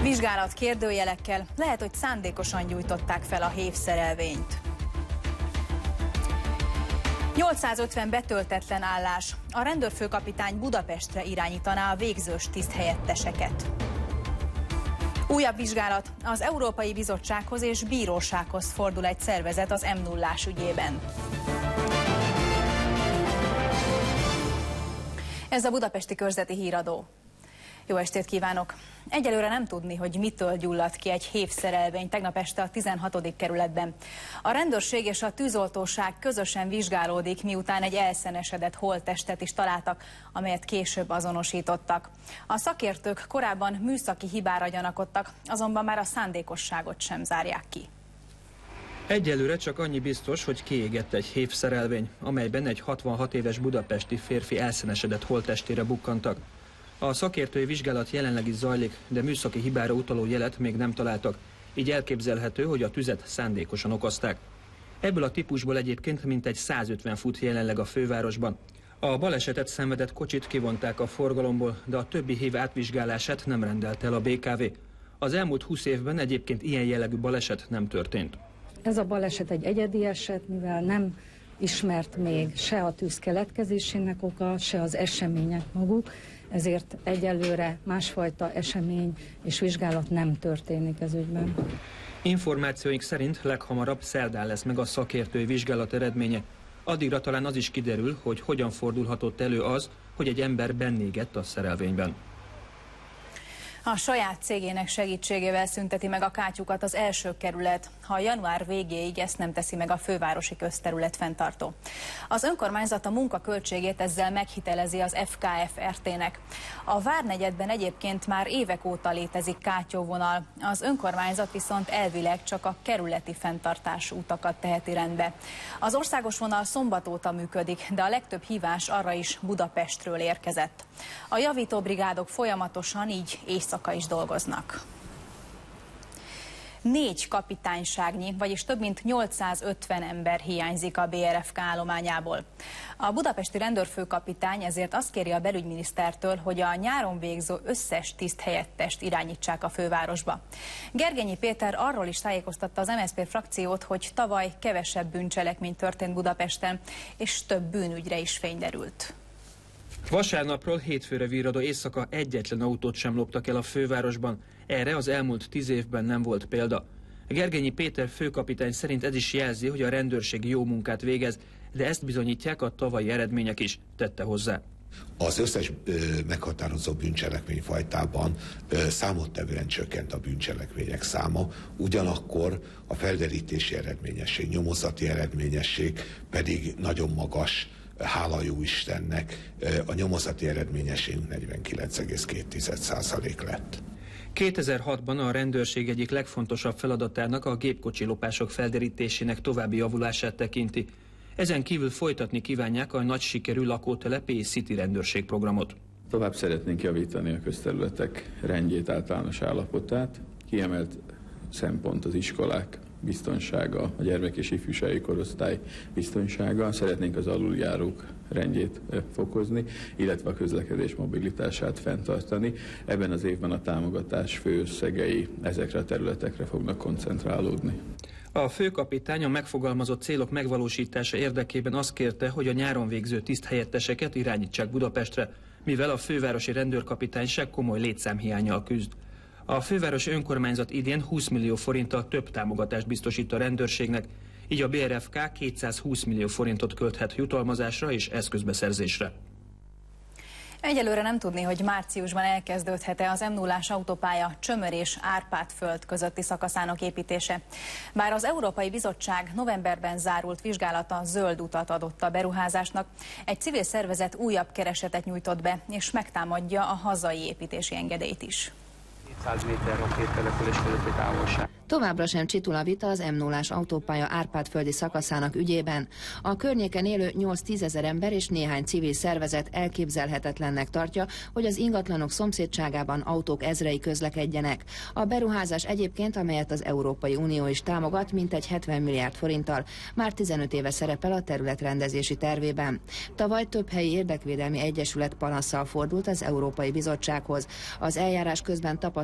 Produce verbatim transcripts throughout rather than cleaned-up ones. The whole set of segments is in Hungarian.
Vizsgálat kérdőjelekkel, lehet, hogy szándékosan gyújtották fel a hévszerelvényt. nyolcszázötven betöltetlen állás. A rendőrfőkapitány Budapestre irányítaná a végzős tiszthelyetteseket. Újabb vizsgálat. Az Európai Bizottsághoz és bírósághoz fordul egy szervezet az em nullás ügyében. Ez a Budapesti Körzeti Híradó. Jó estét kívánok! Egyelőre nem tudni, hogy mitől gyulladt ki egy hévszerelvény tegnap este a tizenhatodik kerületben. A rendőrség és a tűzoltóság közösen vizsgálódik, miután egy elszenesedett holttestet is találtak, amelyet később azonosítottak. A szakértők korábban műszaki hibára gyanakodtak, azonban már a szándékosságot sem zárják ki. Egyelőre csak annyi biztos, hogy kiégett egy hévszerelvény, amelyben egy hatvanhat éves budapesti férfi elszenesedett holttestére bukkantak. A szakértői vizsgálat jelenleg is zajlik, de műszaki hibára utaló jelet még nem találtak, így elképzelhető, hogy a tüzet szándékosan okozták. Ebből a típusból egyébként mintegy százötven fut jelenleg a fővárosban. A balesetet szenvedett kocsit kivonták a forgalomból, de a többi hév átvizsgálását nem rendelte el a bé ká vé. Az elmúlt húsz évben egyébként ilyen jellegű baleset nem történt. Ez a baleset egy egyedi eset, mivel nem ismert még se a tűz keletkezésének oka, se az események maguk, ezért egyelőre másfajta esemény és vizsgálat nem történik ez ügyben. Információink szerint leghamarabb szerdán lesz meg a szakértői vizsgálat eredménye. Addigra talán az is kiderül, hogy hogyan fordulhatott elő az, hogy egy ember bennégett a szerelvényben. A saját cégének segítségével szünteti meg a kátyukat az első kerület, ha január végéig ezt nem teszi meg a fővárosi közterület fenntartó. Az önkormányzat a munkaköltségét ezzel meghitelezi az ef ká ef er té-nek. A Várnegyedben egyébként már évek óta létezik kátyúvonal, az önkormányzat viszont elvileg csak a kerületi fenntartású utakat teheti rendbe. Az országos vonal szombat óta működik, de a legtöbb hívás arra is Budapestről érkezett. A javítóbrigádok folyamatosan így éjszaka is dolgoznak. Négy kapitányságnyi, vagyis több mint nyolcszázötven ember hiányzik a bé er ef ká állományából. A budapesti rendőrfőkapitány ezért azt kéri a belügyminisztertől, hogy a nyáron végző összes tiszthelyettest irányítsák a fővárosba. Gergenyi Péter arról is tájékoztatta az em es zé pé frakciót, hogy tavaly kevesebb bűncselekmény történt Budapesten, és több bűnügyre is fény derült. Vasárnapról hétfőre virradó éjszaka egyetlen autót sem loptak el a fővárosban. Erre az elmúlt tíz évben nem volt példa. Gergenyi Péter főkapitány szerint ez is jelzi, hogy a rendőrség jó munkát végez, de ezt bizonyítják a tavalyi eredmények is, tette hozzá. Az összes ö, meghatározó bűncselekményfajtában ö, számottevően csökkent a bűncselekmények száma, ugyanakkor a felderítési eredményesség, nyomozati eredményesség pedig nagyon magas. Hála jó Istennek, a nyomozati eredményességünk negyvenkilenc egész két százalék lett. kétezer-hatban a rendőrség egyik legfontosabb feladatának a gépkocsilopások felderítésének további javulását tekinti. Ezen kívül folytatni kívánják a nagy sikerű lakótelepi és city rendőrség programot. Tovább szeretnénk javítani a közterületek rendjét, általános állapotát. Kiemelt szempont az iskolák biztonsága, a gyermek és ifjúsági korosztály biztonsága. Szeretnénk az aluljárók rendjét fokozni, illetve a közlekedés mobilitását fenntartani. Ebben az évben a támogatás főösszegei ezekre a területekre fognak koncentrálódni. A főkapitány a megfogalmazott célok megvalósítása érdekében azt kérte, hogy a nyáron végző tiszthelyetteseket irányítsák Budapestre, mivel a fővárosi rendőrkapitányság komoly létszámhiánnyal küzd. A fővárosi önkormányzat idén húsz millió forinttal több támogatást biztosít a rendőrségnek, így a bé er ef ká kétszázhúsz millió forintot költhet jutalmazásra és eszközbeszerzésre. Egyelőre nem tudni, hogy márciusban elkezdődhet-e az em nullás autópálya Csömör és Árpád-föld közötti szakaszának építése. Bár az Európai Bizottság novemberben zárult vizsgálata zöld utat adott a beruházásnak, egy civil szervezet újabb keresetet nyújtott be, és megtámadja a hazai építési engedélyt is. kétszáz méter a két település közötti távolság. Továbbra sem csitul a vita az em nullás autópálya Árpád-földi szakaszának ügyében. A környéken élő nyolc-tízezer ember és néhány civil szervezet elképzelhetetlennek tartja, hogy az ingatlanok szomszédságában autók ezrei közlekedjenek. A beruházás egyébként, amelyet az Európai Unió is támogat, mintegy hetven milliárd forinttal, már tizenöt éve szerepel a területrendezési tervében. Tavaly több helyi érdekvédelmi egyesület panasszal fordult az Európai Bizottsághoz. Az eljárás közben tapasztalt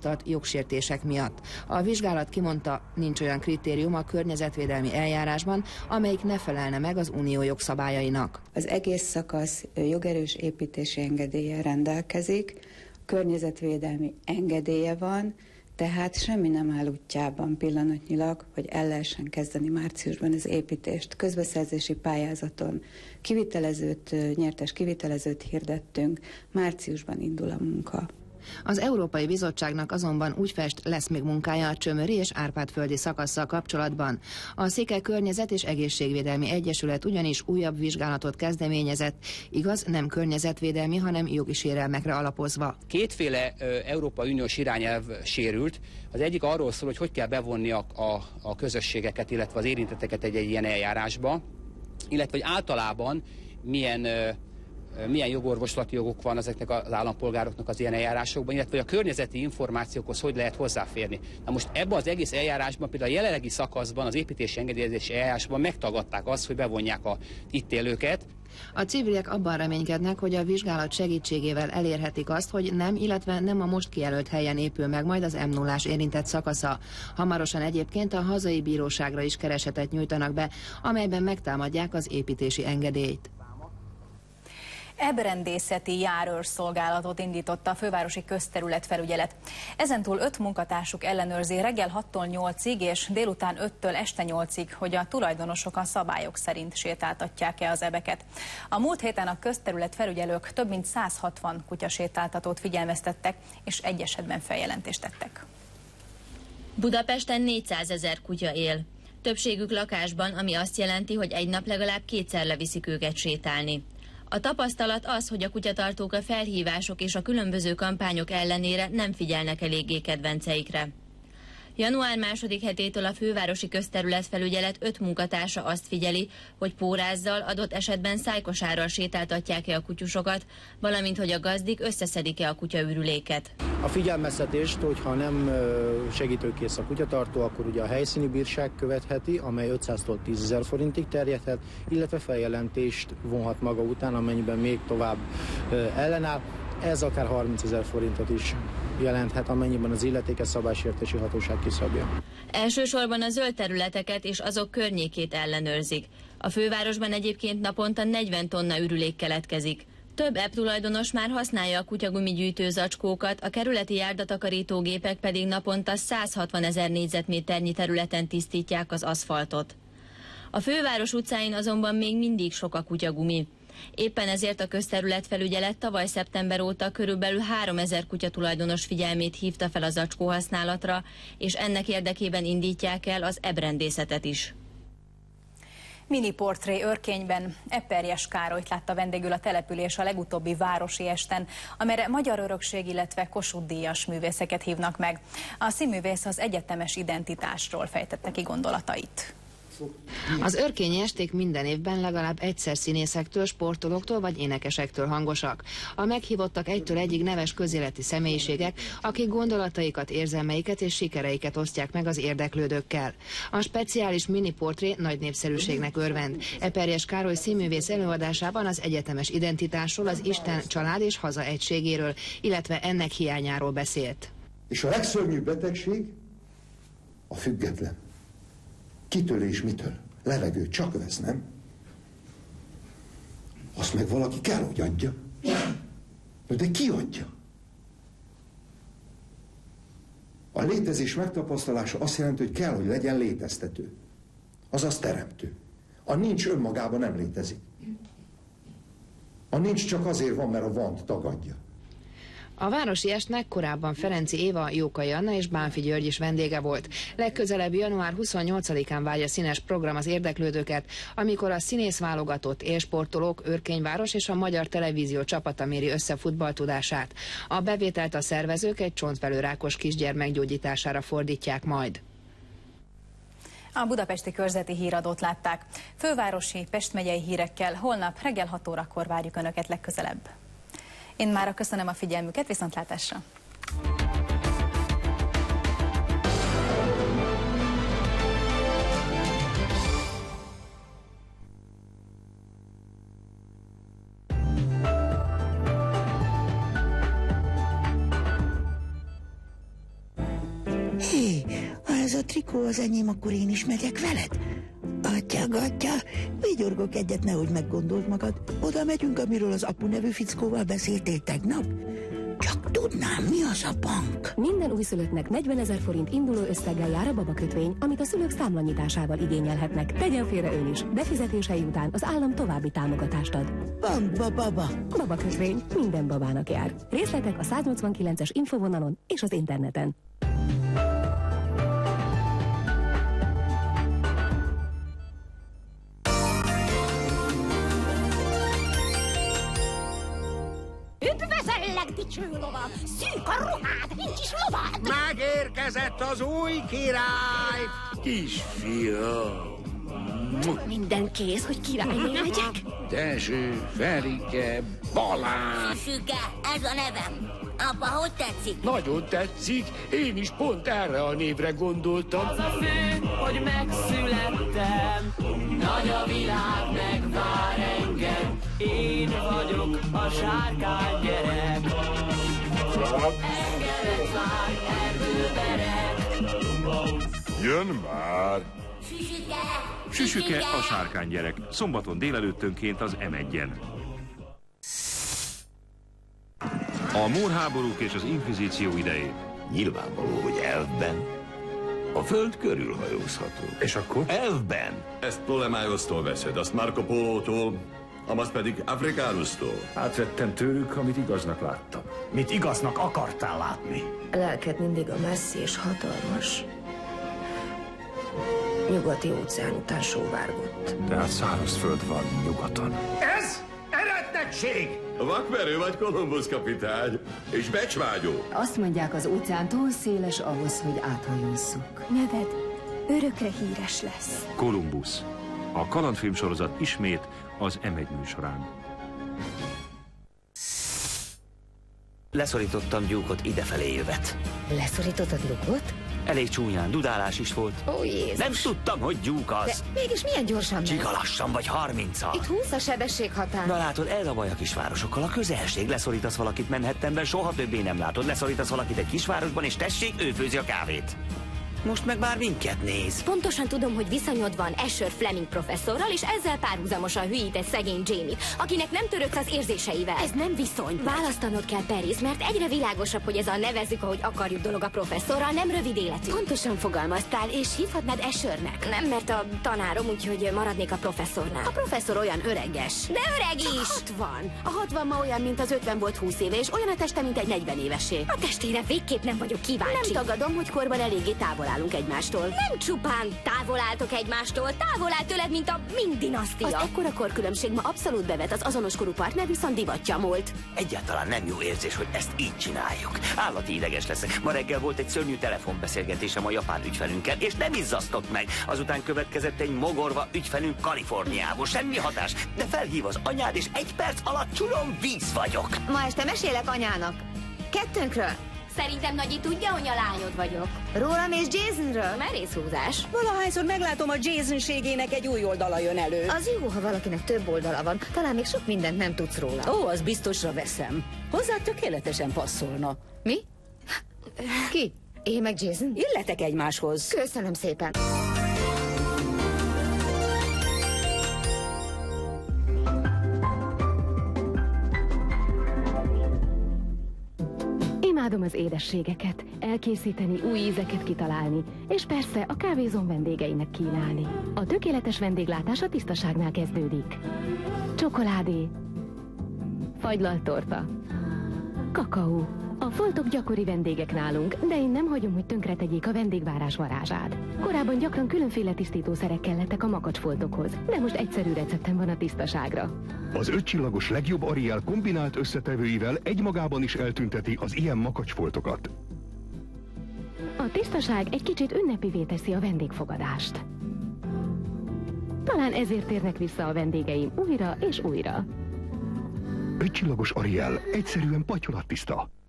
tapasztalt jogsértések miatt. A vizsgálat kimondta, nincs olyan kritérium a környezetvédelmi eljárásban, amelyik ne felelne meg az unió jogszabályainak. Az egész szakasz jogerős építési engedéllyel rendelkezik, környezetvédelmi engedélye van, tehát semmi nem áll útjában pillanatnyilag, hogy el lehessen kezdeni márciusban az építést. Közbeszerzési pályázaton kivitelezőt, nyertes kivitelezőt hirdettünk, márciusban indul a munka. Az Európai Bizottságnak azonban úgy fest, lesz még munkája a Csömöri és Árpád-földi szakasszal kapcsolatban. A Székely Környezet és Egészségvédelmi Egyesület ugyanis újabb vizsgálatot kezdeményezett, igaz, nem környezetvédelmi, hanem jogi sérelmekre alapozva. Kétféle ö, Európai Uniós irányelv sérült. Az egyik arról szól, hogy hogy kell bevonni a, a, a közösségeket, illetve az érintetteket egy, egy ilyen eljárásba, illetve hogy általában milyen ö, milyen jogorvoslati jogok van ezeknek az állampolgároknak az ilyen eljárásokban, illetve hogy a környezeti információkhoz hogy lehet hozzáférni. Na most ebben az egész eljárásban, például a jelenlegi szakaszban, az építési engedélyezési eljárásban megtagadták azt, hogy bevonják a itt élőket. A civilek abban reménykednek, hogy a vizsgálat segítségével elérhetik azt, hogy nem, illetve nem a most kijelölt helyen épül meg majd az em nullás érintett szakasza. Hamarosan egyébként a hazai bíróságra is keresetet nyújtanak be, amelyben megtámadják az építési engedélyt. Ebrendészeti járőrszolgálatot indította a fővárosi közterületfelügyelet. Ezentúl öt munkatársuk ellenőrzi reggel hattól nyolcig és délután öttől este nyolcig, hogy a tulajdonosok a szabályok szerint sétáltatják-e az ebeket. A múlt héten a közterületfelügyelők több mint száz hatvan kutyasétáltatót figyelmeztettek, és egy esetben feljelentést tettek. Budapesten négyszázezer kutya él. Többségük lakásban, ami azt jelenti, hogy egy nap legalább kétszer leviszik őket sétálni. A tapasztalat az, hogy a kutyatartók a felhívások és a különböző kampányok ellenére nem figyelnek eléggé kedvenceikre. január második hetétől a fővárosi közterületfelügyelet öt munkatársa azt figyeli, hogy pórázzal, adott esetben szájkosárral sétáltatják-e a kutyusokat, valamint hogy a gazdik összeszedik-e a kutyaürüléket. A figyelmeztetést, hogyha nem segítőkész a kutyatartó, akkor ugye a helyszíni bírság követheti, amely ötszáztól tízezer forintig terjedhet, illetve feljelentést vonhat maga után, amennyiben még tovább ellenáll. Ez akár harmincezer forintot is jelenthet, amennyiben az illetékes szabálysértési hatóság kiszabja. Elsősorban a zöld területeket és azok környékét ellenőrzik. A fővárosban egyébként naponta negyven tonna ürülék keletkezik. Több ebb tulajdonos már használja a kutyagumi gyűjtőzacskókat, a kerületi járdatakarító-gépek pedig naponta száz hatvanezer négyzetméternyi területen tisztítják az aszfaltot. A főváros utcáin azonban még mindig sok a kutyagumi. Éppen ezért a közterületfelügyelet tavaly szeptember óta körülbelül háromezer kutyatulajdonos figyelmét hívta fel a zacskó használatra, és ennek érdekében indítják el az ebrendészetet is. Mini portré Örkényben Eperjes Károlyt látta vendégül a település a legutóbbi városi esten, amelyre magyar örökség, illetve Kossuth-díjas művészeket hívnak meg. A színművész az egyetemes identitásról fejtette ki gondolatait. Az örkényi esték minden évben legalább egyszer színészektől, sportolóktól vagy énekesektől hangosak. A meghívottak egytől egyig neves közéleti személyiségek, akik gondolataikat, érzelmeiket és sikereiket osztják meg az érdeklődőkkel. A speciális miniportré nagy népszerűségnek örvend. Eperjes Károly színművész előadásában az egyetemes identitásról, az Isten, család és haza egységéről, illetve ennek hiányáról beszélt. És a legszörnyűbb betegség a független. Kitől és mitől? Levegőt csak vesz, nem? Azt meg valaki kell, hogy adja. De ki adja? A létezés megtapasztalása azt jelenti, hogy kell, hogy legyen léteztető. Azaz teremtő. A nincs önmagában nem létezik. A nincs csak azért van, mert a vant tagadja. A városi estnek korábban Ferenci Éva, Jókai Anna és Bánfi György is vendége volt. Legközelebb január huszonnyolcadikán várja színes program az érdeklődőket, amikor a színész válogatott, élsportolók, Örkényváros és a Magyar Televízió csapata méri össze futballtudását. A bevételt a szervezők egy csontvelőrákos kisgyermek gyógyítására fordítják majd. A budapesti körzeti híradót látták. Fővárosi, Pest megyei hírekkel holnap reggel hat órakor várjuk Önöket legközelebb. Én mára köszönöm a figyelmüket, viszontlátásra! a trikó az enyém, akkor én is megyek veled? Atya, gatya, vigyorgok egyet, nehogy meggondold magad. Oda megyünk, amiről az apu nevű fickóval beszéltél tegnap? Csak tudnám, mi az a bank? Minden újszülöttnek negyvenezer forint induló összeggel jár a babakötvény, amit a szülők számlanyításával igényelhetnek. Tegyen félre ön is. Befizetései után az állam további támogatást ad. Bankba baba. Babakötvény minden babának jár. Részletek a száznyolcvankilences infovonalon és az interneten. Üdvözöllek, dicső lova! Szűk a ruhád, nincs is lovad! Megérkezett az új király! Kisfiam! Minden kész, hogy királyné legyek? Teső, Ferike, Balázs! Szüke, ez a nevem. Apa, hogy tetszik? Nagyon tetszik, én is pont erre a névre gondoltam. Az a fő, hogy megszülettem, nagy a világ, megvár engem, én vagyok a sárkány gyerek. Engemet vár, erdőberek. Jön már! Süsüke! Süsüke a sárkánygyerek. Szombaton délelőttönként az em egyen. A mórháborúk és az inkvizíció idején. Nyilvánvaló, hogy elfben a föld körülhajózható. És akkor? Elfben! Ezt Ptolemaiostól veszed, azt Marco Polótól, amaz pedig Africanusztól. Átvettem tőlük, amit igaznak láttam. Mit igaznak akartál látni? A lelked mindig a messzi és hatalmas nyugati óceán után sóvárgott. Tehát szárazföld van nyugaton. Ez eretnekség! Vakmerő vagy Kolumbusz kapitány, és becsvágyó. Azt mondják, az óceán túl széles ahhoz, hogy áthajózzuk. Neved örökre híres lesz. Kolumbusz. A kalandfilm sorozat ismét az em egy műsorán. Leszorítottam Gyúkot idefelé jövet. Leszorítottad Lukot? Elég csúnyán, dudálás is volt. Ó, Jézus. Nem tudtam, hogy Gyúk az. De mégis milyen gyorsan megy? Csiga lassan vagy harminccal. Itt húsz a sebességhatár. Na látod, ez a baj a kisvárosokkal. A közelség. Leszorítasz valakit Manhattanben, soha többé nem látod. Leszorítasz valakit egy kisvárosban, és tessék, ő főzi a kávét. Most meg már minket néz. Pontosan tudom, hogy viszonyod van Asher Fleming professzorral, és ezzel párhuzamosan hülyített szegény Jamie, akinek nem törődsz az érzéseivel. Ez nem viszony. Választanod kell, Paris, mert egyre világosabb, hogy ez a nevezzük, ahogy akarjuk dolog a professzorral nem rövid életű. Pontosan fogalmaztál, és hívhatnád Ashernek. Nem, mert a tanárom, úgyhogy maradnék a professzornál. A professzor olyan öreges. De öreg is! hatvan. A hatvan ma olyan, mint az ötven volt húsz éve, és olyan a teste, mint egy negyven évesé. A testére végképp nem vagyok kíváncsi. Nem tagadom, hogy korban eléggé távol állunk egymástól. Nem csupán távol álltok egymástól, távol áll tőled, mint a Ming dinasztia. Az ekkora korkülönbség ma abszolút bevet, az azonos korú partner viszont divatja múlt. Egyáltalán nem jó érzés, hogy ezt így csináljuk. Állati ideges leszek. Ma reggel volt egy szörnyű telefonbeszélgetésem a japán ügyfelünkkel, és nem izzasztott meg. Azután következett egy mogorva ügyfelünk Kaliforniából. Semmi hatás, de felhív az anyád, és egy perc alatt csulom víz vagyok. Ma este mesélek anyának. Kettőnkről. Szerintem Nagyi tudja, hogy a lányod vagyok. Rólam és Jasonről? Merész húzás. Valahányszor meglátom, a Jasonségének egy új oldala jön elő. Az jó, ha valakinek több oldala van. Talán még sok mindent nem tudsz róla. Ó, az biztosra veszem. Hozzá tökéletesen passzolna. Mi? Ki? Én meg Jason? Illetek egymáshoz. Köszönöm szépen. Imádom az édességeket, elkészíteni, új ízeket kitalálni, és persze a kávézón vendégeinek kínálni. A tökéletes vendéglátás a tisztaságnál kezdődik. Csokoládé, fagylalt torta, kakaó. A foltok gyakori vendégek nálunk, de én nem hagyom, hogy tönkretegyék a vendégvárás varázsát. Korábban gyakran különféle tisztítószerek kellettek a makacsfoltokhoz, de most egyszerű receptem van a tisztaságra. Az ötcsillagos legjobb Ariel kombinált összetevőivel egymagában is eltünteti az ilyen makacsfoltokat. A tisztaság egy kicsit ünnepivé teszi a vendégfogadást. Talán ezért térnek vissza a vendégeim újra és újra. Ötcsillagos Ariel, egyszerűen patyolattiszta.